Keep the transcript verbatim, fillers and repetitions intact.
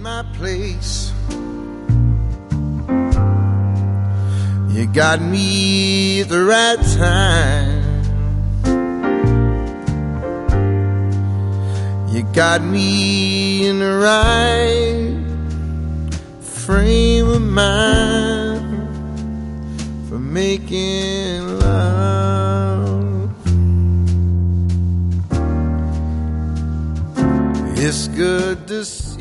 my place. You got me at the right time. You got me in the right frame of mind for making love. It's good to see